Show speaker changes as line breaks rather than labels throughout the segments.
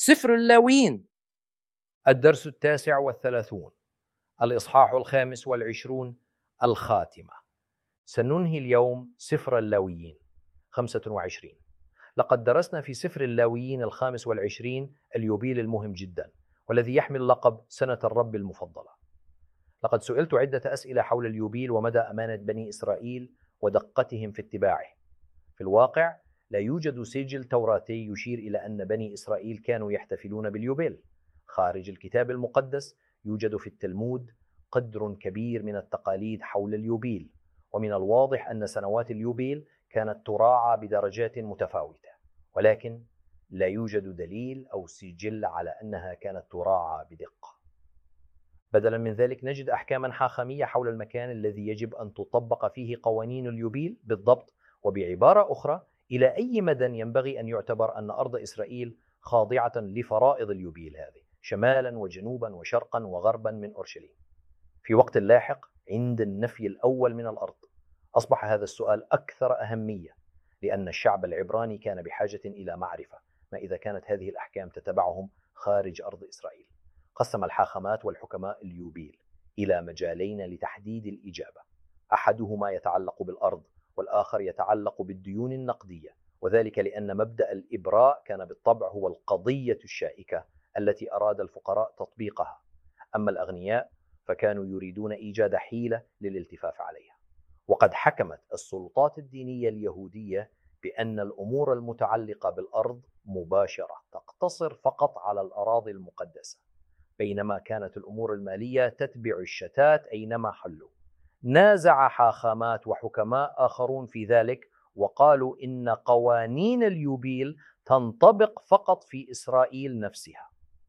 سفر اللاويين، الدرس 39، الإصحاح 25، الخاتمة. سننهي اليوم سفر اللاويين 25. لقد درسنا في سفر اللاويين 25 اليوبيل المهم جدا، والذي يحمل لقب سنة الرب المفضلة. لقد سئلت عدة أسئلة حول اليوبيل ومدى أمانة بني إسرائيل ودقتهم في اتباعه. في الواقع لا يوجد سجل توراتي يشير إلى أن بني إسرائيل كانوا يحتفلون باليوبيل. خارج الكتاب المقدس يوجد في التلمود قدر كبير من التقاليد حول اليوبيل، ومن الواضح أن سنوات اليوبيل كانت تراعى بدرجات متفاوتة، ولكن لا يوجد دليل أو سجل على أنها كانت تراعى بدقة. بدلا من ذلك نجد أحكاما حاخامية حول المكان الذي يجب أن تطبق فيه قوانين اليوبيل بالضبط، وبعبارة أخرى إلى أي مدى ينبغي أن يعتبر أن أرض إسرائيل خاضعة لفرائض اليوبيل هذه شمالا وجنوبا وشرقا وغربا من أورشليم. في وقت لاحق عند النفي الأول من الأرض أصبح هذا السؤال أكثر أهمية، لأن الشعب العبراني كان بحاجة إلى معرفة ما إذا كانت هذه الأحكام تتبعهم خارج أرض إسرائيل. قسم الحاخامات والحكماء اليوبيل إلى مجالين لتحديد الإجابة، أحدهما يتعلق بالأرض والآخر يتعلق بالديون النقدية، وذلك لأن مبدأ الإبراء كان بالطبع هو القضية الشائكة التي أراد الفقراء تطبيقها، أما الأغنياء فكانوا يريدون إيجاد حيلة للالتفاف عليها. وقد حكمت السلطات الدينية اليهودية بأن الأمور المتعلقة بالأرض مباشرة تقتصر فقط على الأراضي المقدسة، بينما كانت الأمور المالية تتبع الشتات أينما حلوا. نازع حاخامات وحكماء آخرون في ذلك، وقالوا إن قوانين اليوبيل تنطبق فقط في إسرائيل نفسها،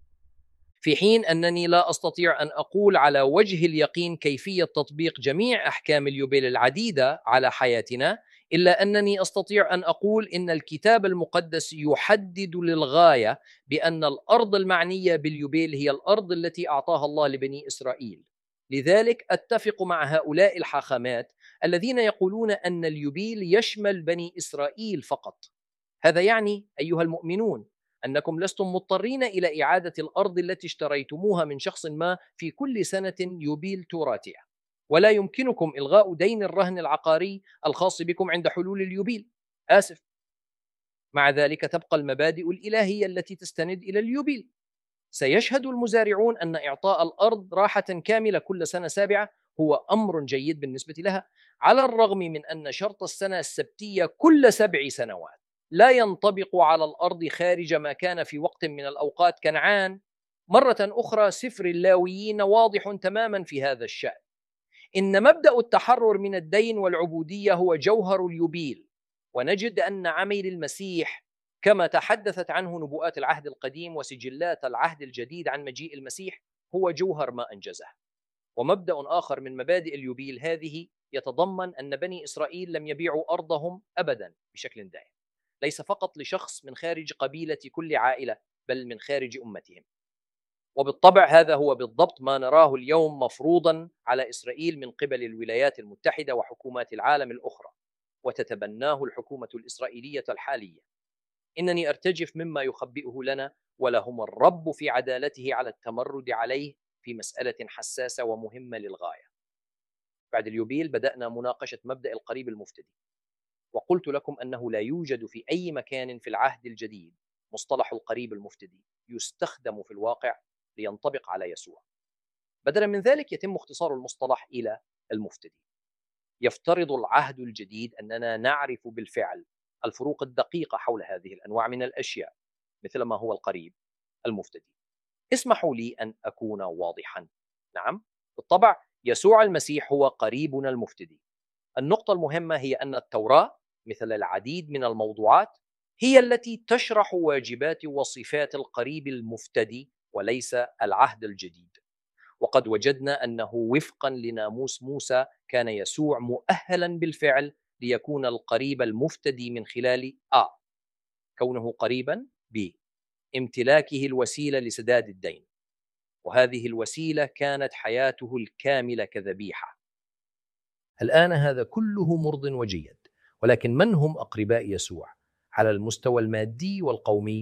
في حين أنني لا أستطيع أن أقول على وجه اليقين كيفية تطبيق جميع أحكام اليوبيل العديدة على حياتنا، إلا أنني أستطيع أن أقول إن الكتاب المقدس يحدد للغاية بأن الأرض المعنية باليوبيل هي الأرض التي أعطاها الله لبني إسرائيل. لذلك أتفق مع هؤلاء الحاخامات الذين يقولون أن اليوبيل يشمل بني إسرائيل فقط. هذا يعني أيها المؤمنون أنكم لستم مضطرين إلى إعادة الأرض التي اشتريتموها من شخص ما في كل سنة يوبيل تراثها، ولا يمكنكم إلغاء دين الرهن العقاري الخاص بكم عند حلول اليوبيل. آسف. مع ذلك تبقى المبادئ الإلهية التي تستند إلى اليوبيل. سيشهد المزارعون أن إعطاء الأرض راحة كاملة كل سنة 7 هو أمر جيد بالنسبة لها، على الرغم من أن شرط السنة السبتية كل 7 سنوات لا ينطبق على الأرض خارج ما كان في وقت من الأوقات كنعان. مرة أخرى سفر اللاويين واضح تماما في هذا الشأن. إن مبدأ التحرر من الدين والعبودية هو جوهر اليوبيل، ونجد أن عمل المسيح كما تحدثت عنه نبوءات العهد القديم وسجلات العهد الجديد عن مجيء المسيح هو جوهر ما أنجزه. ومبدأ آخر من مبادئ اليوبيل هذه يتضمن أن بني إسرائيل لم يبيعوا أرضهم أبدا بشكل دائم، ليس فقط لشخص من خارج قبيلة كل عائلة، بل من خارج أمتهم. وبالطبع هذا هو بالضبط ما نراه اليوم مفروضا على إسرائيل من قبل الولايات المتحدة وحكومات العالم الأخرى، وتتبناه الحكومة الإسرائيلية الحالية. إنني أرتجف مما يخبئه لنا، ولهم الرب في عدالته على التمرد عليه في مسألة حساسة ومهمة للغاية. بعد اليوبيل بدأنا مناقشة مبدأ القريب المفتدي، وقلت لكم أنه لا يوجد في أي مكان في العهد الجديد مصطلح القريب المفتدي يستخدم في الواقع لينطبق على يسوع. بدلا من ذلك يتم اختصار المصطلح إلى المفتدي. يفترض العهد الجديد أننا نعرف بالفعل الفروق الدقيقة حول هذه الأنواع من الأشياء، مثل ما هو القريب المفتدي. اسمحوا لي أن أكون واضحا. نعم، بالطبع يسوع المسيح هو قريبنا المفتدي. النقطة المهمة هي أن التوراة مثل العديد من الموضوعات هي التي تشرح واجبات وصفات القريب المفتدي وليس العهد الجديد. وقد وجدنا أنه وفقا لناموس موسى كان يسوع مؤهلا بالفعل ليكون القريب المفتدي من خلال كونه قريبا، امتلاكه الوسيلة لسداد الدين، وهذه الوسيلة كانت حياته الكاملة كذبيحة. الآن هذا كله مرض وجيد، ولكن من هم أقرباء يسوع على المستوى المادي والقومي؟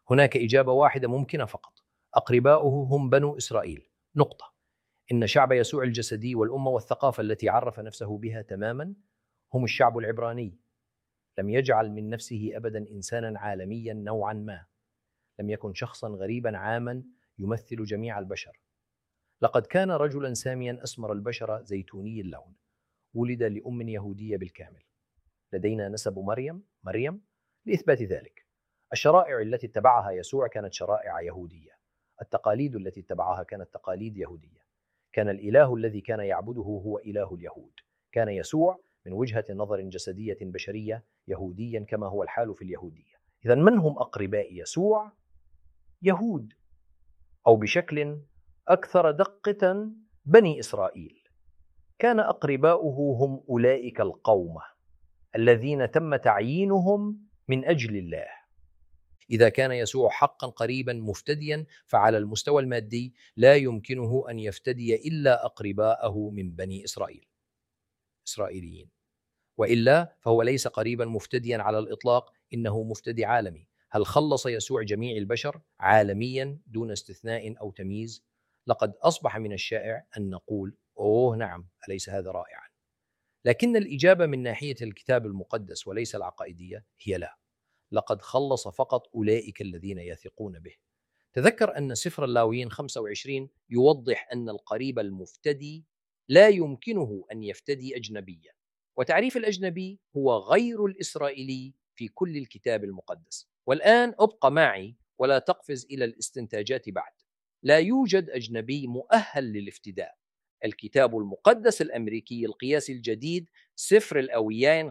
هناك إجابة واحدة ممكنة فقط: أقرباؤه هم بنو إسرائيل، نقطة. إن شعب يسوع الجسدي والأمة والثقافة التي عرف نفسه بها تماما هم الشعب العبراني. لم يجعل من نفسه أبدا إنسانا عالميا نوعا ما، لم يكن شخصا غريبا عاما يمثل جميع البشر. لقد كان رجلا ساميا أسمر البشرة زيتوني اللون، ولد لأم يهودية بالكامل. لدينا نسب مريم لإثبات ذلك. الشرائع التي اتبعها يسوع كانت شرائع يهودية، التقاليد التي اتبعها كانت تقاليد يهودية. كان الإله الذي كان يعبده هو إله اليهود. كان يسوع من وجهة نظر جسدية بشرية يهوديا كما هو الحال في اليهودية. إذا من هم أقرباء يسوع؟ يهود، أو بشكل أكثر دقة بني إسرائيل. كان أقرباؤه هم أولئك القوم الذين تم تعيينهم من أجل الله. إذا كان يسوع حقا قريبا مفتديا، فعلى المستوى المادي لا يمكنه أن يفتدي إلا أقرباءه من بني إسرائيليين، وإلا فهو ليس قريبا مفتديا على الإطلاق، إنه مفتدي عالمي. هل خلص يسوع جميع البشر عالميا دون استثناء أو تمييز؟ لقد أصبح من الشائع أن نقول أوه نعم، أليس هذا رائعا؟ لكن الإجابة من ناحية الكتاب المقدس وليس العقائدية هي لا. لقد خلص فقط أولئك الذين يثقون به. تذكر أن سفر اللاويين 25 يوضح أن القريب المفتدي لا يمكنه أن يفتدي أجنبيا، وتعريف الأجنبي هو غير الإسرائيلي في كل الكتاب المقدس. والآن أبقى معي ولا تقفز إلى الاستنتاجات بعد. لا يوجد أجنبي مؤهل للافتداء. الكتاب المقدس الأمريكي القياسي الجديد سفر اللاويين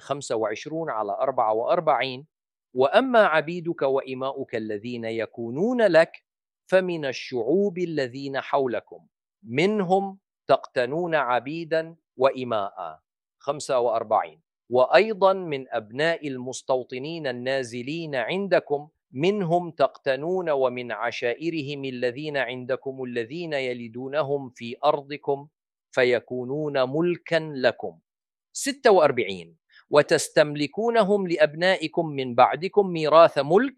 25:44: وأما عبيدك وإماؤك الذين يكونون لك فمن الشعوب الذين حولكم منهم تقتنون عبيدا وإماء. 45: وأيضا من أبناء المستوطنين النازلين عندكم منهم تقتنون، ومن عشائرهم الذين عندكم الذين يلدونهم في أرضكم فيكونون ملكا لكم. 46: وتستملكونهم لأبنائكم من بعدكم ميراث ملك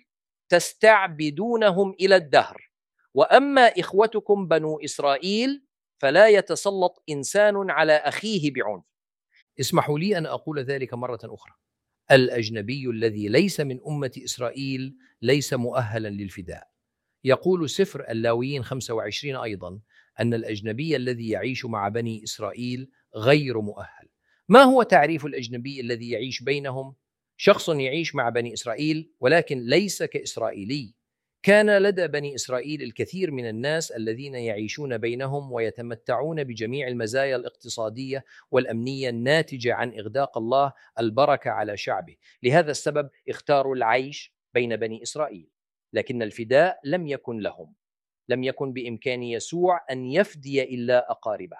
تستعبدونهم إلى الدهر. وأما إخوتكم بنو إسرائيل فلا يتسلط إنسان على أخيه بعنف. اسمحوا لي أن أقول ذلك مرة أخرى: الأجنبي الذي ليس من أمة إسرائيل ليس مؤهلا للفداء. يقول سفر اللاويين 25 أيضا أن الأجنبي الذي يعيش مع بني إسرائيل غير مؤهل. ما هو تعريف الأجنبي الذي يعيش بينهم؟ شخص يعيش مع بني إسرائيل ولكن ليس كإسرائيلي. كان لدى بني إسرائيل الكثير من الناس الذين يعيشون بينهم ويتمتعون بجميع المزايا الاقتصادية والأمنية الناتجة عن إغداق الله البركة على شعبه. لهذا السبب اختاروا العيش بين بني إسرائيل، لكن الفداء لم يكن لهم. لم يكن بإمكان يسوع أن يفدي إلا أقاربه،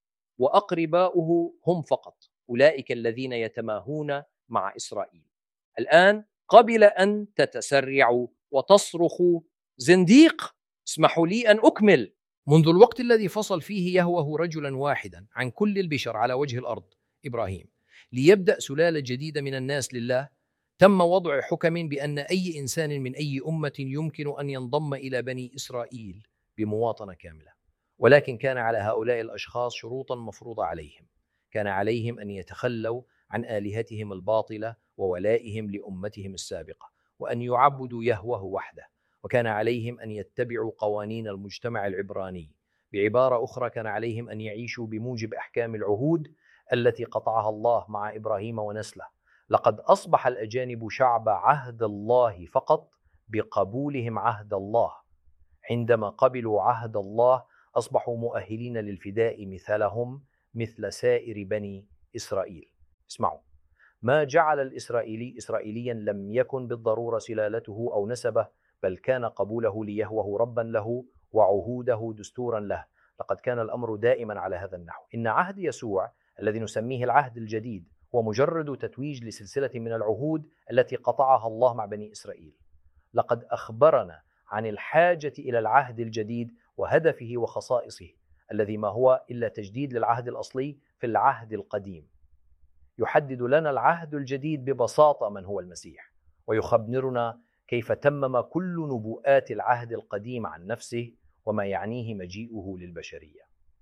وأقرباؤه هم فقط أولئك الذين يتماهون مع إسرائيل. الآن قبل أن تتسرعوا وتصرخوا زنديق، اسمحوا لي أن أكمل. منذ الوقت الذي فصل فيه يهوه رجلا واحدا عن كل البشر على وجه الأرض، إبراهيم، ليبدأ سلالة جديدة من الناس لله، تم وضع حكم بأن أي إنسان من أي أمة يمكن أن ينضم إلى بني إسرائيل بمواطنة كاملة. ولكن كان على هؤلاء الأشخاص شروطا مفروضة عليهم. كان عليهم أن يتخلوا عن آلهتهم الباطلة وولائهم لأمتهم السابقة، وأن يعبدوا يهوه وحده. وكان عليهم أن يتبعوا قوانين المجتمع العبراني. بعبارة أخرى، كان عليهم أن يعيشوا بموجب أحكام العهود التي قطعها الله مع إبراهيم ونسله. لقد أصبح الأجانب شعب عهد الله فقط بقبولهم عهد الله. عندما قبلوا عهد الله أصبحوا مؤهلين للفداء مثل سائر بني إسرائيل. اسمعوا: ما جعل الإسرائيلي إسرائيليا لم يكن بالضرورة سلالته أو نسبه، بل كان قبوله ليهوه ربا له وعهوده دستورا له. لقد كان الأمر دائما على هذا النحو. إن عهد يسوع الذي نسميه العهد الجديد هو مجرد تتويج لسلسلة من العهود التي قطعها الله مع بني إسرائيل. لقد أخبرنا عن الحاجة إلى العهد الجديد وهدفه وخصائصه، الذي ما هو إلا تجديد للعهد الأصلي في العهد القديم. يحدد لنا العهد الجديد ببساطة من هو المسيح، ويخبرنا كيف تمم كل نبوءات العهد القديم عن نفسه وما يعنيه مجيئه للبشرية.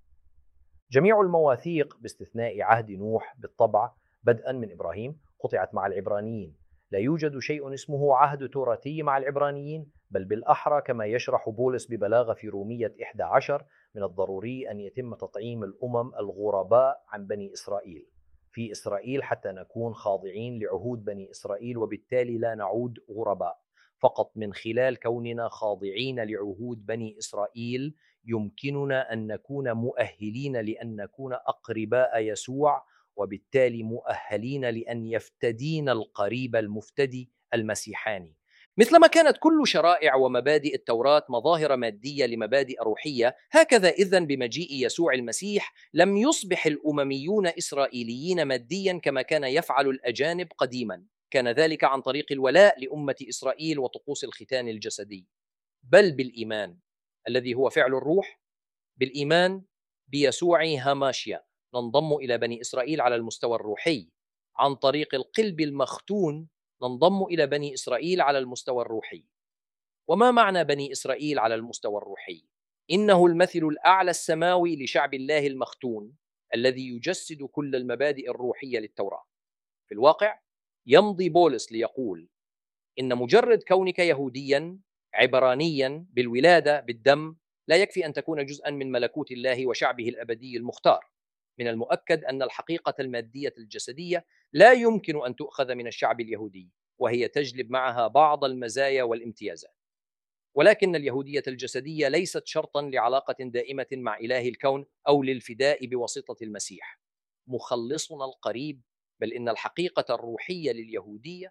جميع المواثيق باستثناء عهد نوح بالطبع بدءا من إبراهيم قطعت مع العبرانيين. لا يوجد شيء اسمه عهد توراتي مع العبرانيين، بل بالأحرى كما يشرح بولس ببلاغة في رومية 11 من الضروري أن يتم تطعيم الأمم الغرباء عن بني إسرائيل في إسرائيل حتى نكون خاضعين لعهود بني إسرائيل، وبالتالي لا نعود غرباء. فقط من خلال كوننا خاضعين لعهود بني إسرائيل يمكننا أن نكون مؤهلين لأن نكون أقرباء يسوع، وبالتالي مؤهلين لأن يفتدينا القريب المفتدي المسيحاني. مثلما كانت كل شرائع ومبادئ التوراة مظاهر مادية لمبادئ روحية، هكذا إذن بمجيء يسوع المسيح لم يصبح الأمميون إسرائيليين ماديا كما كان يفعل الأجانب قديما. كان ذلك عن طريق الولاء لأمة إسرائيل وطقوس الختان الجسدي، بل بالإيمان الذي هو فعل الروح. بالإيمان بيسوع هاماشيا ننضم إلى بني إسرائيل على المستوى الروحي. عن طريق القلب المختون ننضم إلى بني إسرائيل على المستوى الروحي. وما معنى بني إسرائيل على المستوى الروحي؟ إنه المثل الأعلى السماوي لشعب الله المختون الذي يجسد كل المبادئ الروحية للتوراة. في الواقع يمضي بولس ليقول إن مجرد كونك يهوديا عبرانيا بالولادة بالدم لا يكفي أن تكون جزءا من ملكوت الله وشعبه الأبدي المختار. من المؤكد أن الحقيقة المادية الجسدية لا يمكن أن تؤخذ من الشعب اليهودي، وهي تجلب معها بعض المزايا والامتيازات. ولكن اليهودية الجسدية ليست شرطا لعلاقة دائمة مع إله الكون أو للفداء بواسطة المسيح مخلصنا القريب، بل إن الحقيقة الروحية لليهودية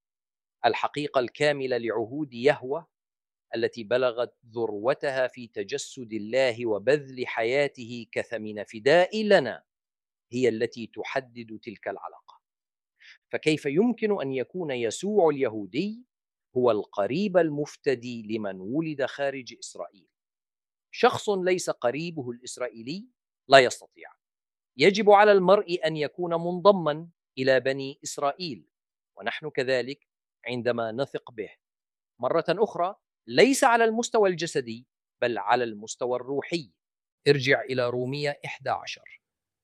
الحقيقة الكاملة لعهود يهوه التي بلغت ذروتها في تجسد الله وبذل حياته كثمن فداء لنا هي التي تحدد تلك العلاقة. فكيف يمكن أن يكون يسوع اليهودي هو القريب المفتدي لمن ولد خارج إسرائيل؟ شخص ليس قريبه الإسرائيلي لا يستطيع. يجب على المرء أن يكون منضما إلى بني إسرائيل، ونحن كذلك عندما نثق به. مرة أخرى ليس على المستوى الجسدي بل على المستوى الروحي. ارجع إلى رومية 11.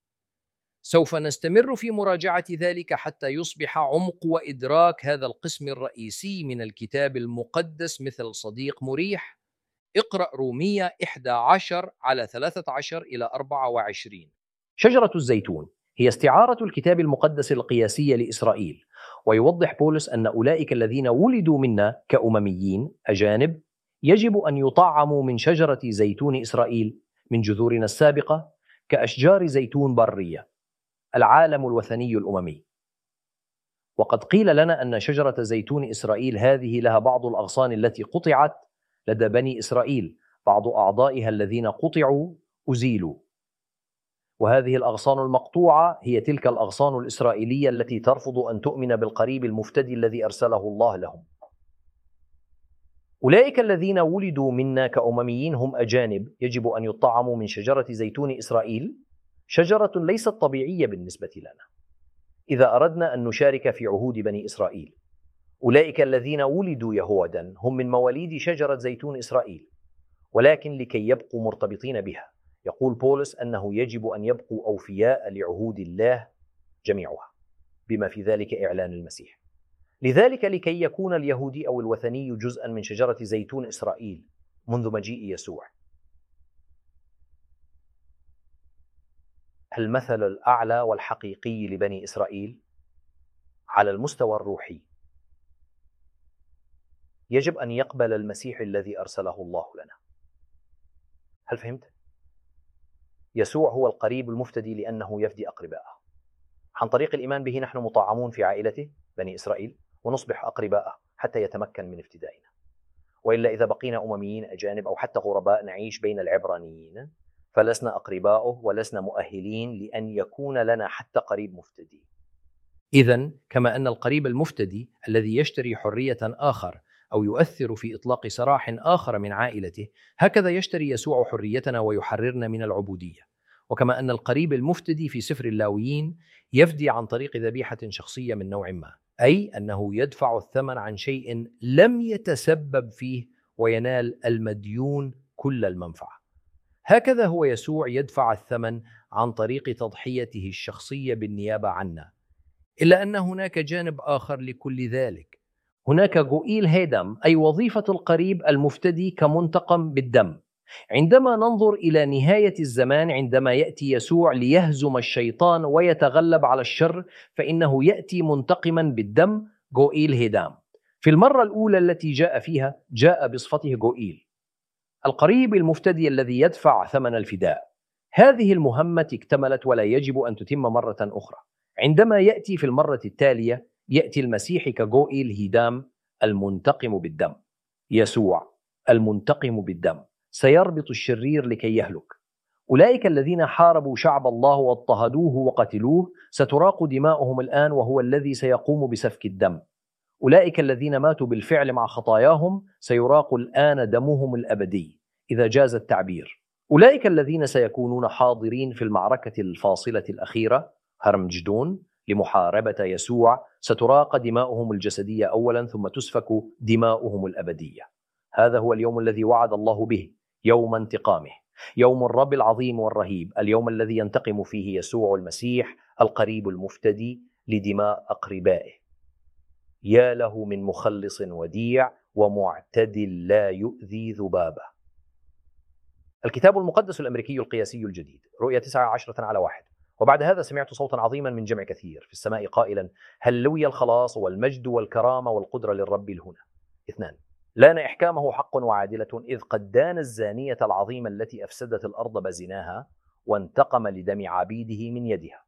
سوف نستمر في مراجعة ذلك حتى يصبح عمق وإدراك هذا القسم الرئيسي من الكتاب المقدس مثل صديق مريح. اقرأ رومية 11 على 13 إلى 24. شجرة الزيتون هي استعارة الكتاب المقدس القياسي لإسرائيل، ويوضح بولس أن أولئك الذين ولدوا منا كأمميين أجانب يجب أن يطعموا من شجرة زيتون إسرائيل من جذورنا السابقة كأشجار زيتون برية، العالم الوثني الأممي. وقد قيل لنا أن شجرة زيتون إسرائيل هذه لها بعض الأغصان التي قطعت لدى بني إسرائيل، بعض أعضائها الذين قطعوا أزيلوا، وهذه الأغصان المقطوعة هي تلك الأغصان الإسرائيلية التي ترفض أن تؤمن بالقريب المفتدي الذي أرسله الله لهم. أولئك الذين ولدوا منا كأمميين هم أجانب يجب أن يطعموا من شجرة زيتون إسرائيل، شجرة ليست طبيعية بالنسبة لنا إذا أردنا أن نشارك في عهود بني إسرائيل. أولئك الذين ولدوا يهودا هم من مواليد شجرة زيتون إسرائيل، ولكن لكي يبقوا مرتبطين بها يقول بولس أنه يجب أن يبقوا أوفياء لعهود الله جميعها، بما في ذلك إعلان المسيح. لذلك لكي يكون اليهودي أو الوثني جزءا من شجرة زيتون إسرائيل منذ مجيء يسوع، المثل الأعلى والحقيقي لبني إسرائيل على المستوى الروحي يجب أن يقبل المسيح الذي أرسله الله لنا. هل فهمت؟ يسوع هو القريب المفتدي لأنه يفدي أقرباءه. عن طريق الإيمان به نحن مطعمون في عائلته بني إسرائيل ونصبح أقرباءه حتى يتمكن من افتدائنا. وإلا إذا بقينا أمميين أجانب أو حتى غرباء نعيش بين العبرانيين فلسنا أقرباؤه ولسنا مؤهلين لأن يكون لنا حتى قريب مفتدي. إذن كما أن القريب المفتدي الذي يشتري حرية آخر أو يؤثر في إطلاق سراح آخر من عائلته، هكذا يشتري يسوع حريتنا ويحررنا من العبودية. وكما أن القريب المفتدي في سفر اللاويين يفدي عن طريق ذبيحة شخصية من نوع ما، أي أنه يدفع الثمن عن شيء لم يتسبب فيه وينال المديون كل المنفعة. هكذا هو يسوع يدفع الثمن عن طريق تضحيته الشخصية بالنيابة عنا. إلا أن هناك جانب آخر لكل ذلك. هناك جوئيل هيدم، أي وظيفة القريب المفتدي كمنتقم بالدم. عندما ننظر إلى نهاية الزمان، عندما يأتي يسوع ليهزم الشيطان ويتغلب على الشر، فإنه يأتي منتقما بالدم، جوئيل هيدام. في المرة الأولى التي جاء فيها جاء بصفته جوئيل، القريب المفتدي الذي يدفع ثمن الفداء. هذه المهمة اكتملت ولا يجب أن تتم مرة أخرى. عندما يأتي في المرة التالية يأتي المسيح كجوئيل هيدام المنتقم بالدم. يسوع المنتقم بالدم سيربط الشرير لكي يهلك. أولئك الذين حاربوا شعب الله واضطهدوه وقتلوه ستراق دماؤهم الآن، وهو الذي سيقوم بسفك الدم. أولئك الذين ماتوا بالفعل مع خطاياهم سيراق الآن دمهم الأبدي إذا جاز التعبير. أولئك الذين سيكونون حاضرين في المعركة الفاصلة الأخيرة هرمجدون لمحاربة يسوع ستراق دماؤهم الجسدية أولا، ثم تسفك دماؤهم الأبدية. هذا هو اليوم الذي وعد الله به، يوم انتقامه، يوم الرب العظيم والرهيب، اليوم الذي ينتقم فيه يسوع المسيح القريب المفتدي لدماء أقربائه. يا له من مخلص وديع ومعتدل لا يؤذي ذبابة. الكتاب المقدس الأمريكي القياسي الجديد، رؤية 19:1. وبعد هذا سمعت صوتا عظيما من جمع كثير في السماء قائلا: هللويا، الخلاص والمجد والكرامة والقدرة للرب الهنا. 2. لان إحكامه حق وعادلة، إذ قد دان الزانية العظيمة التي أفسدت الأرض بزناها، وانتقم لدم عبيده من يدها.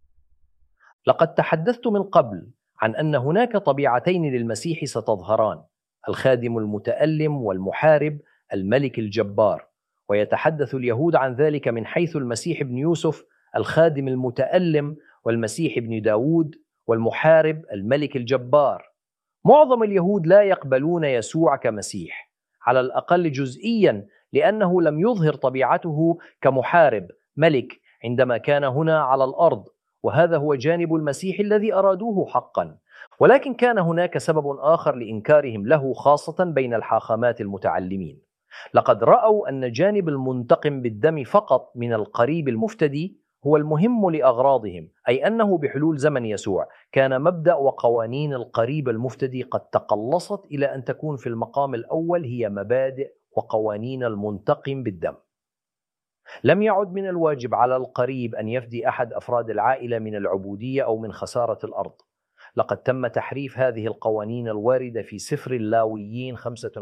لقد تحدثت من قبل عن أن هناك طبيعتين للمسيح ستظهران: الخادم المتألم والمحارب، الملك الجبار. ويتحدث اليهود عن ذلك من حيث المسيح ابن يوسف الخادم المتألم، والمسيح ابن داود والمحارب الملك الجبار. معظم اليهود لا يقبلون يسوع كمسيح، على الأقل جزئيا، لأنه لم يظهر طبيعته كمحارب ملك عندما كان هنا على الأرض، وهذا هو جانب المسيح الذي أرادوه حقا. ولكن كان هناك سبب آخر لإنكارهم له، خاصة بين الحاخامات المتعلمين. لقد رأوا أن جانب المنتقم بالدم فقط من القريب المفتدي هو المهم لأغراضهم، أي أنه بحلول زمن يسوع كان مبدأ وقوانين القريب المفتدي قد تقلصت إلى أن تكون في المقام الأول هي مبادئ وقوانين المنتقم بالدم. لم يعد من الواجب على القريب أن يفدي أحد أفراد العائلة من العبودية أو من خسارة الأرض. لقد تم تحريف هذه القوانين الواردة في سفر اللاويين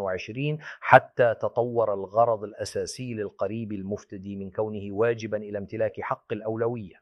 25 حتى تطور الغرض الأساسي للقريب المفتدي من كونه واجبا إلى امتلاك حق الأولوية.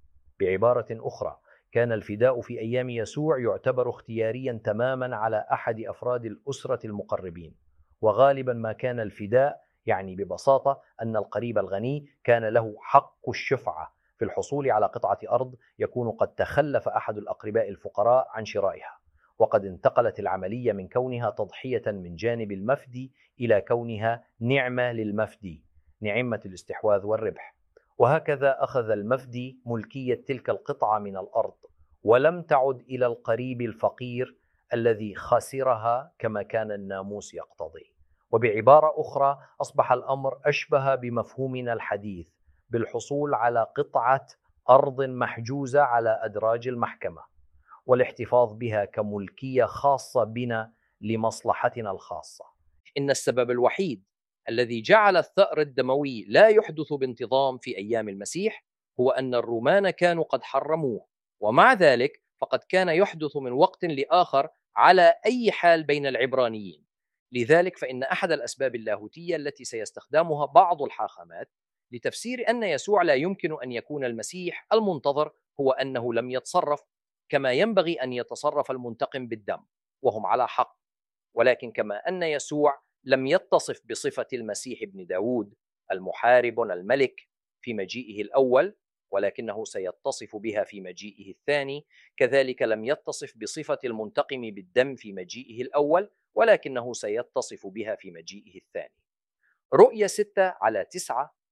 بعبارة أخرى، كان الفداء في أيام يسوع يعتبر اختياريا تماما على أحد أفراد الأسرة المقربين، وغالبا ما كان الفداء يعني ببساطة أن القريب الغني كان له حق الشفعة في الحصول على قطعة أرض يكون قد تخلف أحد الأقرباء الفقراء عن شرائها، وقد انتقلت العملية من كونها تضحية من جانب المفدي إلى كونها نعمة للمفدي، نعمة الاستحواذ والربح. وهكذا أخذ المفدي ملكية تلك القطعة من الأرض، ولم تعد إلى القريب الفقير الذي خسرها كما كان الناموس يقتضي. وبعبارة أخرى، أصبح الأمر أشبه بمفهومنا الحديث بالحصول على قطعة أرض محجوزة على أدراج المحكمة، والاحتفاظ بها كملكية خاصة بنا لمصلحتنا الخاصة. إن السبب الوحيد الذي جعل الثأر الدموي لا يحدث بانتظام في أيام المسيح هو أن الرومان كانوا قد حرموه، ومع ذلك فقد كان يحدث من وقت لآخر على أي حال بين العبرانيين. لذلك فإن أحد الأسباب اللاهوتية التي سيستخدمها بعض الحاخامات لتفسير أن يسوع لا يمكن أن يكون المسيح المنتظر هو أنه لم يتصرف كما ينبغي أن يتصرف المنتقم بالدم، وهم على حق. ولكن كما أن يسوع لم يتصف بصفة المسيح ابن داود المحارب الملك في مجيئه الأول، ولكنه سيتصف بها في مجيئه الثاني، كذلك لم يتصف بصفة المنتقم بالدم في مجيئه الأول، ولكنه سيتصف بها في مجيئه الثاني. رؤية 6:9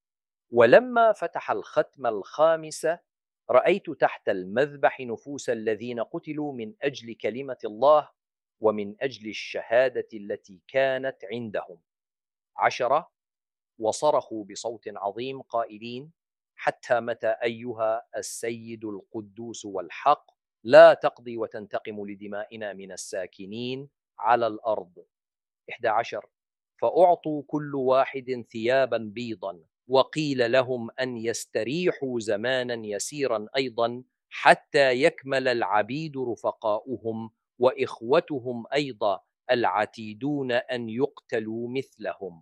ولما فتح الختم الخامس رأيت تحت المذبح نفوس الذين قتلوا من أجل كلمة الله ومن أجل الشهادة التي كانت عندهم 10 وصرخوا بصوت عظيم قائلين حتى متى أيها السيد القدوس والحق لا تقضي وتنتقم لدمائنا من الساكنين على الأرض 11 فأعطوا كل واحد ثيابا بيضا وقيل لهم أن يستريحوا زمانا يسيرا أيضا حتى يكمل العبيد رفقاؤهم وإخوتهم أيضا العتيدون أن يقتلوا مثلهم.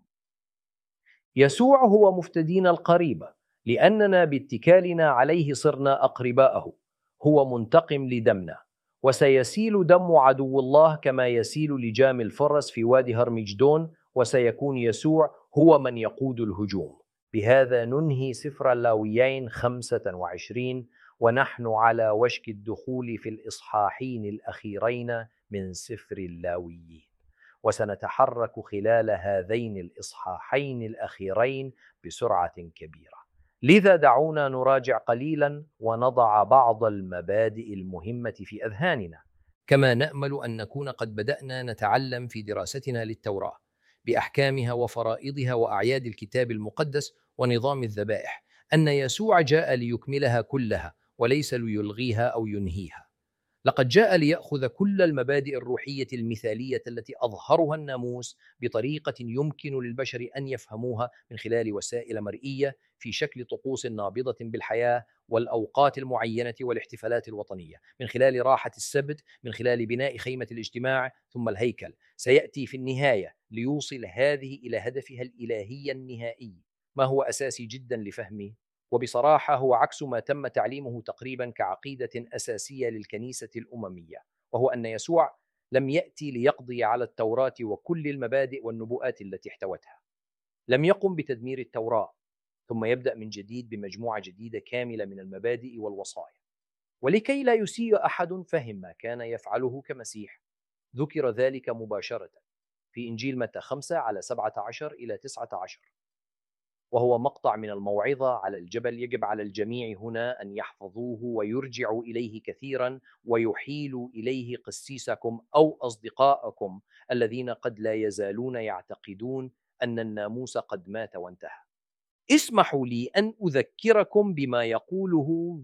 يسوع هو مفتدينا القريب، لأننا باتكالنا عليه صرنا أقرباءه. هو منتقم لدمنا، وسيسيل دم عدو الله كما يسيل لجام الفرس في وادي هرمجدون، وسيكون يسوع هو من يقود الهجوم. بهذا ننهي سفر اللاويين 25، ونحن على وشك الدخول في الإصحاحين الأخيرين من سفر اللاويين، وسنتحرك خلال هذين الإصحاحين الأخيرين بسرعة كبيرة. لذا دعونا نراجع قليلا ونضع بعض المبادئ المهمة في أذهاننا، كما نأمل أن نكون قد بدأنا نتعلم في دراستنا للتوراة بأحكامها وفرائضها وأعياد الكتاب المقدس ونظام الذبائح، أن يسوع جاء ليكملها كلها وليس ليلغيها أو ينهيها. لقد جاء ليأخذ كل المبادئ الروحية المثالية التي أظهرها الناموس بطريقة يمكن للبشر أن يفهموها من خلال وسائل مرئية في شكل طقوس نابضة بالحياة والأوقات المعينة والاحتفالات الوطنية، من خلال راحة السبت، من خلال بناء خيمة الاجتماع ثم الهيكل. سيأتي في النهاية ليوصل هذه إلى هدفها الإلهي النهائي، ما هو أساسي جدا لفهمه، وبصراحة هو عكس ما تم تعليمه تقريبا كعقيدة أساسية للكنيسة الأممية، وهو أن يسوع لم يأتي ليقضي على التوراة وكل المبادئ والنبوءات التي احتوتها. لم يقم بتدمير التوراة ثم يبدأ من جديد بمجموعة جديدة كاملة من المبادئ والوصايا. ولكي لا يسيء أحد فهم ما كان يفعله كمسيح، ذكر ذلك مباشرة في إنجيل متى 5:17-19، وهو مقطع من الموعظة على الجبل. يجب على الجميع هنا أن يحفظوه ويرجعوا إليه كثيرا، ويحيلوا إليه قسيسكم أو أصدقائكم الذين قد لا يزالون يعتقدون أن الناموس قد مات وانتهى. اسمحوا لي أن أذكركم بما يقوله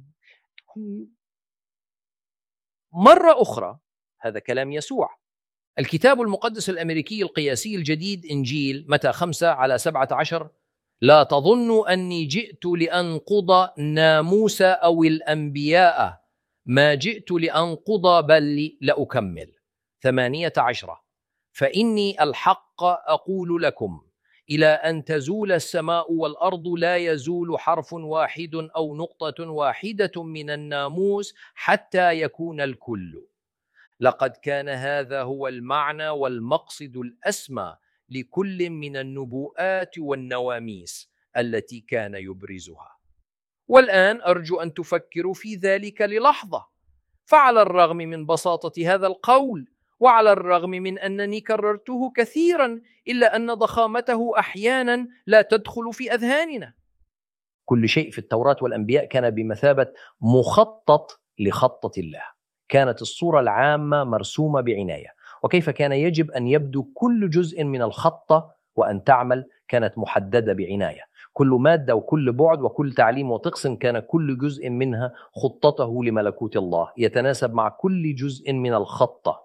مرة أخرى. هذا كلام يسوع. الكتاب المقدس الأمريكي القياسي الجديد إنجيل متى 5:17: لا تظنوا أني جئت لأنقض ناموس أو الأنبياء، ما جئت لأنقض بل لأكمل. 18: فإني الحق أقول لكم إلى أن تزول السماء والأرض لا يزول حرف واحد أو نقطة واحدة من الناموس حتى يكون الكل. لقد كان هذا هو المعنى والمقصد الأسمى لكل من النبوءات والنواميس التي كان يبرزها. والآن أرجو أن تفكروا في ذلك للحظة. فعلى الرغم من بساطة هذا القول، وعلى الرغم من أنني كررته كثيرا، إلا أن ضخامته أحيانا لا تدخل في أذهاننا. كل شيء في التوراة والأنبياء كان بمثابة مخطط لخطة الله. كانت الصورة العامة مرسومة بعناية، وكيف كان يجب أن يبدو كل جزء من الخطة وأن تعمل كانت محددة بعناية. كل مادة وكل بعد وكل تعليم وطقس كان كل جزء منها خطته لملكوت الله يتناسب مع كل جزء من الخطة.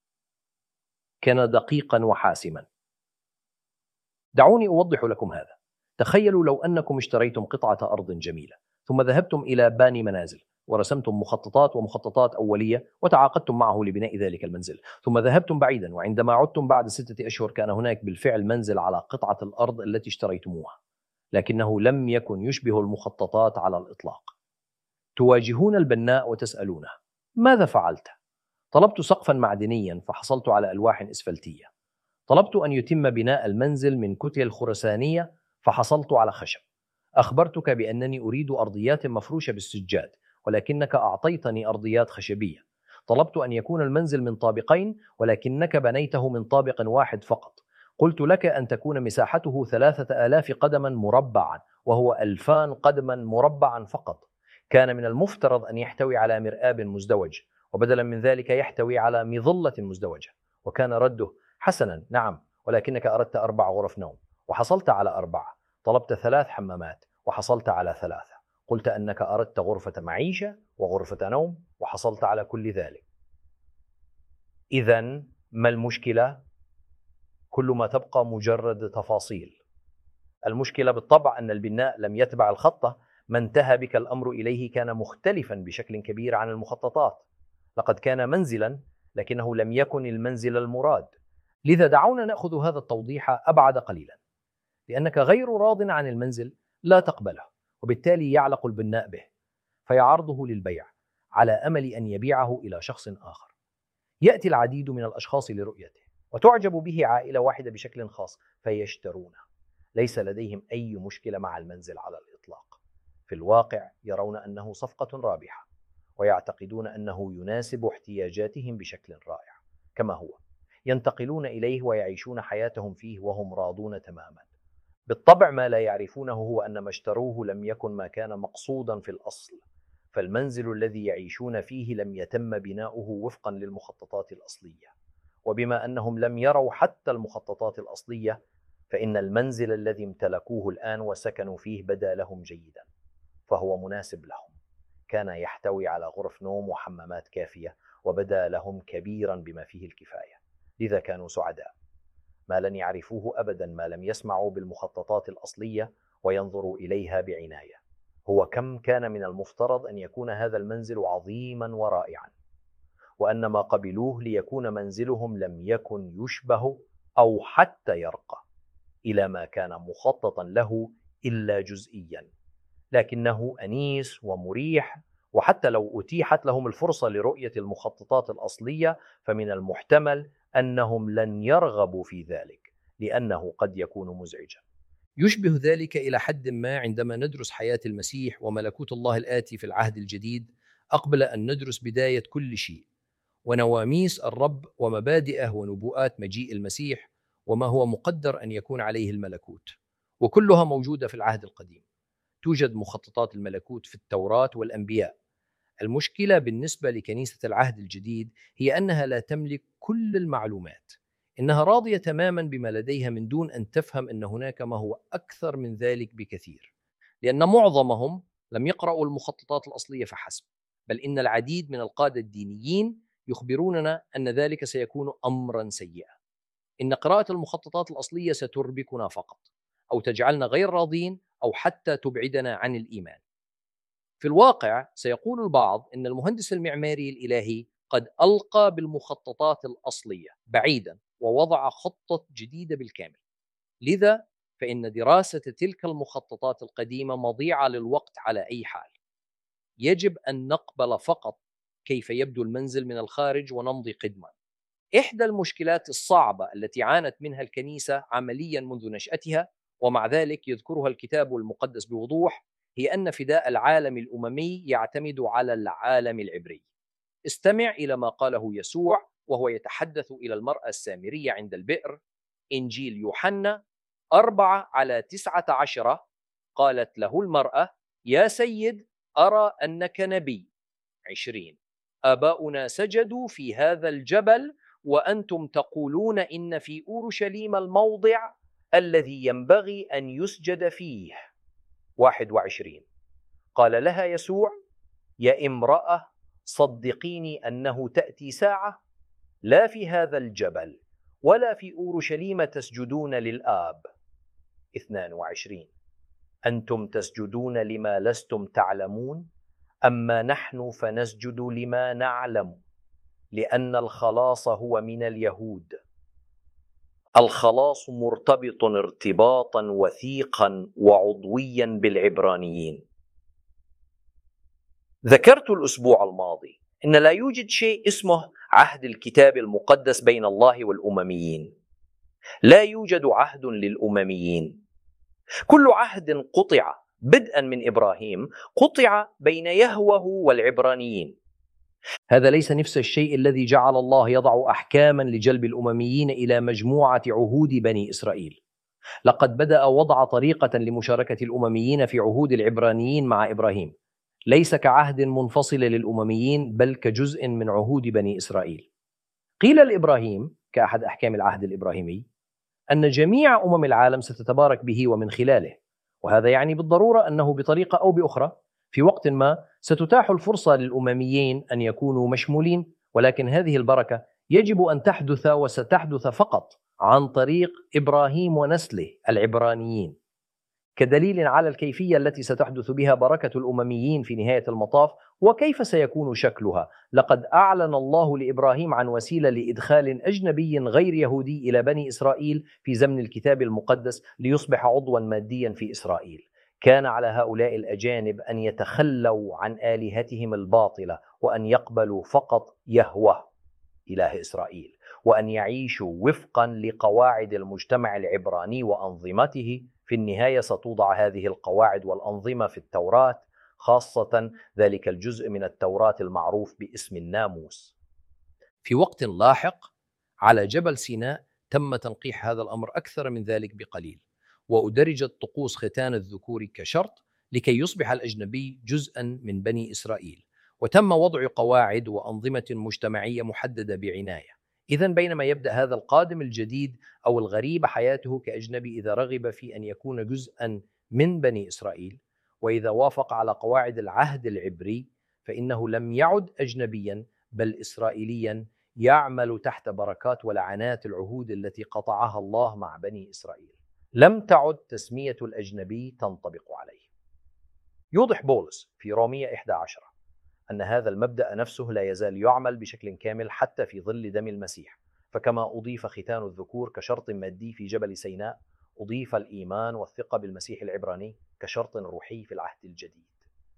كان دقيقا وحاسما. دعوني أوضح لكم هذا. تخيلوا لو أنكم اشتريتم قطعة أرض جميلة، ثم ذهبتم إلى باني منازل ورسمتم مخططات أولية وتعاقدتم معه لبناء ذلك المنزل، ثم ذهبتم بعيدا، وعندما عدتم بعد 6 أشهر كان هناك بالفعل منزل على قطعة الأرض التي اشتريتموها، لكنه لم يكن يشبه المخططات على الإطلاق. تواجهون البناء وتسألونه: ماذا فعلت؟ طلبت سقفا معدنيا فحصلت على ألواح إسفلتية. طلبت أن يتم بناء المنزل من كتل خرسانية فحصلت على خشب. أخبرتك بأنني أريد أرضيات مفروشة بالسجاد، ولكنك أعطيتني أرضيات خشبية. طلبت أن يكون المنزل من طابقين، ولكنك بنيته من طابق واحد فقط. قلت لك أن تكون مساحته 3000 قدما مربعا، وهو 2000 قدما مربعا فقط. كان من المفترض أن يحتوي على مرآب مزدوج، وبدلا من ذلك يحتوي على مظلة مزدوجة. وكان رده: حسنا، نعم، ولكنك أردت 4 غرف نوم وحصلت على 4. طلبت 3 حمامات وحصلت على 3. قلت أنك أردت غرفة معيشة وغرفة نوم وحصلت على كل ذلك. إذن ما المشكلة؟ كل ما تبقى مجرد تفاصيل. المشكلة بالطبع أن البناء لم يتبع الخطة. ما انتهى بك الأمر إليه كان مختلفا بشكل كبير عن المخططات. لقد كان منزلا، لكنه لم يكن المنزل المراد. لذا دعونا نأخذ هذا التوضيح أبعد قليلا. لأنك غير راض عن المنزل لا تقبله، وبالتالي يعلق البناء به فيعرضه للبيع على أمل أن يبيعه إلى شخص آخر. يأتي العديد من الأشخاص لرؤيته، وتعجب به عائلة واحدة بشكل خاص فيشترونه. ليس لديهم أي مشكلة مع المنزل على الإطلاق. في الواقع يرون أنه صفقة رابحة، ويعتقدون أنه يناسب احتياجاتهم بشكل رائع كما هو. ينتقلون إليه ويعيشون حياتهم فيه وهم راضون تماما. بالطبع ما لا يعرفونه هو أن ما اشتروه لم يكن ما كان مقصودا في الأصل. فالمنزل الذي يعيشون فيه لم يتم بناؤه وفقا للمخططات الأصلية. وبما أنهم لم يروا حتى المخططات الأصلية، فإن المنزل الذي امتلكوه الآن وسكنوا فيه بدا لهم جيدا، فهو مناسب لهم. كان يحتوي على غرف نوم وحمامات كافية، وبدا لهم كبيرا بما فيه الكفاية. لذا كانوا سعداء. ما لن يعرفوه أبدا ما لم يسمعوا بالمخططات الأصلية وينظروا إليها بعناية هو كم كان من المفترض أن يكون هذا المنزل عظيما ورائعا، وأن ما قبلوه ليكون منزلهم لم يكن يشبه أو حتى يرقى إلى ما كان مخططا له إلا جزئيا، لكنه أنيس ومريح. وحتى لو أتيحت لهم الفرصة لرؤية المخططات الأصلية فمن المحتمل أنهم لن يرغبوا في ذلك، لأنه قد يكون مزعجا. يشبه ذلك إلى حد ما عندما ندرس حياة المسيح وملكوت الله الآتي في العهد الجديد، أقبل أن ندرس بداية كل شيء ونواميس الرب ومبادئه ونبوءات مجيء المسيح وما هو مقدر أن يكون عليه الملكوت، وكلها موجودة في العهد القديم. توجد مخططات الملكوت في التوراة والأنبياء. المشكلة بالنسبة لكنيسة العهد الجديد هي أنها لا تملك كل المعلومات. إنها راضية تماما بما لديها من دون أن تفهم أن هناك ما هو أكثر من ذلك بكثير، لأن معظمهم لم يقرأوا المخططات الأصلية فحسب، بل إن العديد من القادة الدينيين يخبروننا أن ذلك سيكون أمرا سيئا. إن قراءة المخططات الأصلية ستربكنا فقط، أو تجعلنا غير راضين، أو حتى تبعدنا عن الإيمان. في الواقع سيقول البعض إن المهندس المعماري الإلهي قد ألقى بالمخططات الأصلية بعيدا ووضع خطة جديدة بالكامل. لذا فإن دراسة تلك المخططات القديمة مضيعة للوقت على أي حال. يجب أن نقبل فقط كيف يبدو المنزل من الخارج ونمضي قدما. إحدى المشكلات الصعبة التي عانت منها الكنيسة عمليا منذ نشأتها، ومع ذلك يذكرها الكتاب المقدس بوضوح، هي أن فداء العالم الأممي يعتمد على العالم العبري. استمع إلى ما قاله يسوع وهو يتحدث إلى المرأة السامرية عند البئر. إنجيل يوحنا 4:19. قالت له المرأة: يا سيد، أرى أنك نبي. 20: آباؤنا سجدوا في هذا الجبل وأنتم تقولون إن في أورشليم الموضع الذي ينبغي أن يسجد فيه. 21: قال لها يسوع: يا امرأة، صدقيني أنه تأتي ساعة لا في هذا الجبل ولا في أورشليم تسجدون للآب. 22: أنتم تسجدون لما لستم تعلمون، أما نحن فنسجد لما نعلم، لأن الخلاص هو من اليهود. الخلاص مرتبط ارتباطا وثيقا وعضويا بالعبرانيين. ذكرت الأسبوع الماضي إن لا يوجد شيء اسمه عهد الكتاب المقدس بين الله والأمميين. لا يوجد عهد للأمميين. كل عهد قطع بدءا من إبراهيم قطع بين يهوه والعبرانيين. هذا ليس نفس الشيء الذي جعل الله يضع أحكاما لجلب الأمميين إلى مجموعة عهود بني إسرائيل. لقد بدأ وضع طريقة لمشاركة الأمميين في عهود العبرانيين مع إبراهيم، ليس كعهد منفصل للأمميين بل كجزء من عهود بني إسرائيل. قيل لإبراهيم كأحد أحكام العهد الإبراهيمي أن جميع أمم العالم ستتبارك به ومن خلاله، وهذا يعني بالضرورة أنه بطريقة أو بأخرى في وقت ما ستتاح الفرصة للأمميين أن يكونوا مشمولين، ولكن هذه البركة يجب أن تحدث وستحدث فقط عن طريق إبراهيم ونسله العبرانيين، كدليل على الكيفية التي ستحدث بها بركة الأمميين في نهاية المطاف وكيف سيكون شكلها. لقد أعلن الله لإبراهيم عن وسيلة لإدخال أجنبي غير يهودي إلى بني إسرائيل في زمن الكتاب المقدس ليصبح عضوا ماديا في إسرائيل. كان على هؤلاء الأجانب أن يتخلوا عن آلهتهم الباطلة وأن يقبلوا فقط يهوه إله إسرائيل، وأن يعيشوا وفقا لقواعد المجتمع العبراني وأنظمته. في النهاية ستوضع هذه القواعد والأنظمة في التوراة، خاصة ذلك الجزء من التوراة المعروف باسم الناموس. في وقت لاحق على جبل سيناء تم تنقيح هذا الأمر أكثر من ذلك بقليل، وأدرجت طقوس ختان الذكور كشرط لكي يصبح الأجنبي جزءا من بني إسرائيل، وتم وضع قواعد وأنظمة مجتمعية محددة بعناية. إذن بينما يبدأ هذا القادم الجديد أو الغريب حياته كأجنبي إذا رغب في أن يكون جزءا من بني إسرائيل، وإذا وافق على قواعد العهد العبري، فإنه لم يعد أجنبيا بل إسرائيليا يعمل تحت بركات ولعنات العهود التي قطعها الله مع بني إسرائيل. لم تعد تسمية الأجنبي تنطبق عليه. يوضح بولس في رومية 11 أن هذا المبدأ نفسه لا يزال يعمل بشكل كامل حتى في ظل دم المسيح، فكما أضيف ختان الذكور كشرط مادي في جبل سيناء، أضيف الإيمان والثقة بالمسيح العبراني كشرط روحي في العهد الجديد.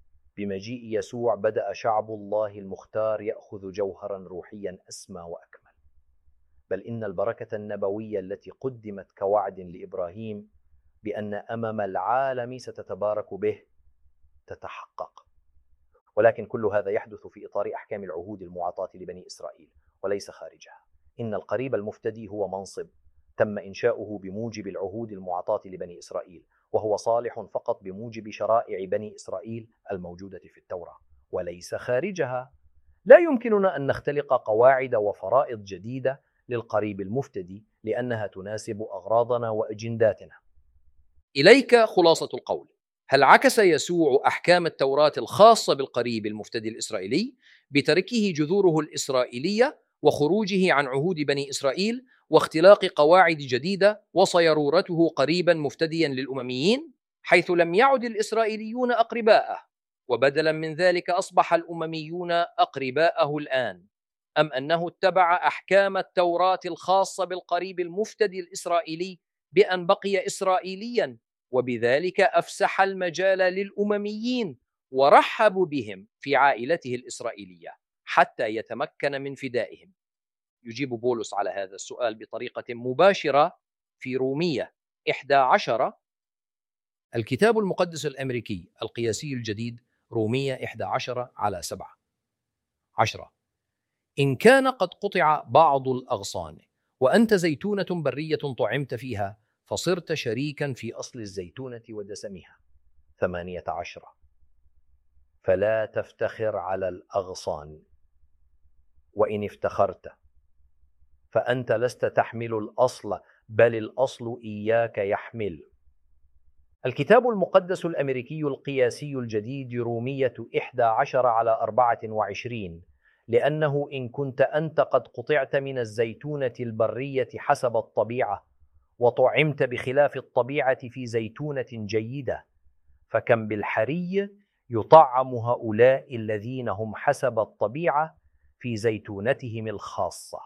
بمجيء يسوع بدأ شعب الله المختار يأخذ جوهرا روحيا أسمى وأكمل، بل إن البركة النبوية التي قدمت كوعد لإبراهيم بأن أمم العالم ستتبارك به تتحقق. ولكن كل هذا يحدث في إطار أحكام العهود المعطاة لبني إسرائيل وليس خارجها. إن القريب المفتدي هو منصب تم إنشاؤه بموجب العهود المعطاة لبني إسرائيل، وهو صالح فقط بموجب شرائع بني إسرائيل الموجودة في التوراة وليس خارجها. لا يمكننا أن نختلق قواعد وفرائض جديدة للقريب المفتدي لأنها تناسب أغراضنا وأجنداتنا. إليك خلاصة القول: هل عكس يسوع أحكام التوراة الخاصة بالقريب المفتدي الإسرائيلي بتركه جذوره الإسرائيلية وخروجه عن عهود بني إسرائيل واختلاق قواعد جديدة وصيرورته قريبا مفتديا للأمميين، حيث لم يعد الإسرائيليون أقرباءه وبدلا من ذلك أصبح الأمميون أقرباءه الآن؟ أم أنه اتبع أحكام التوراة الخاصة بالقريب المفتدي الإسرائيلي بأن بقي إسرائيليا وبذلك أفسح المجال للأمميين ورحبوا بهم في عائلته الإسرائيلية حتى يتمكن من فدائهم؟ يجيب بولس على هذا السؤال بطريقة مباشرة في رومية 11. الكتاب المقدس الأمريكي القياسي الجديد، رومية 11:7-10: إن كان قد قطع بعض الأغصان وأنت زيتونة برية طعمت فيها، فصرت شريكا في أصل الزيتونة ودسمها. 18: فلا تفتخر على الأغصان، وإن افتخرت فأنت لست تحمل الأصل بل الأصل إياك يحمل. الكتاب المقدس الأمريكي القياسي الجديد، رومية 11:24: لأنه إن كنت أنت قد قطعت من الزيتونة البرية حسب الطبيعة وطعمت بخلاف الطبيعة في زيتونة جيدة، فكم بالحري يطعم هؤلاء الذين هم حسب الطبيعة في زيتونتهم الخاصة.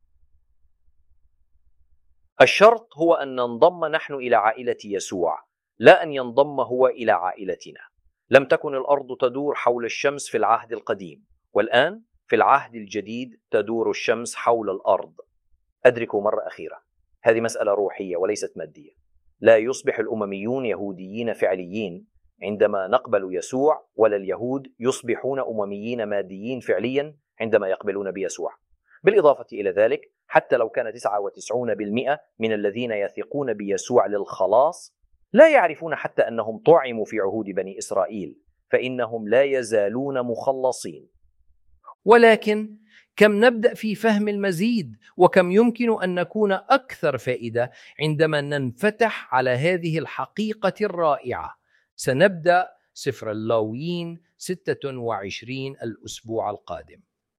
الشرط هو أن ننضم نحن إلى عائلة يسوع، لا أن ينضم هو إلى عائلتنا. لم تكن الأرض تدور حول الشمس في العهد القديم، والآن في العهد الجديد تدور الشمس حول الأرض. أدركوا مرة أخيرة، هذه مسألة روحية وليست مادية. لا يصبح الأمميون يهوديين فعليين عندما نقبل يسوع، ولا اليهود يصبحون أمميين ماديين فعليا عندما يقبلون بيسوع. بالإضافة إلى ذلك، حتى لو كان 99% من الذين يثقون بيسوع للخلاص لا يعرفون حتى أنهم طعموا في عهود بني إسرائيل، فإنهم لا يزالون مخلصين. ولكن كم نبدأ في فهم المزيد، وكم يمكن أن نكون أكثر فائدة عندما ننفتح على هذه الحقيقة الرائعة. سنبدأ سفر اللاويين 26 الأسبوع القادم.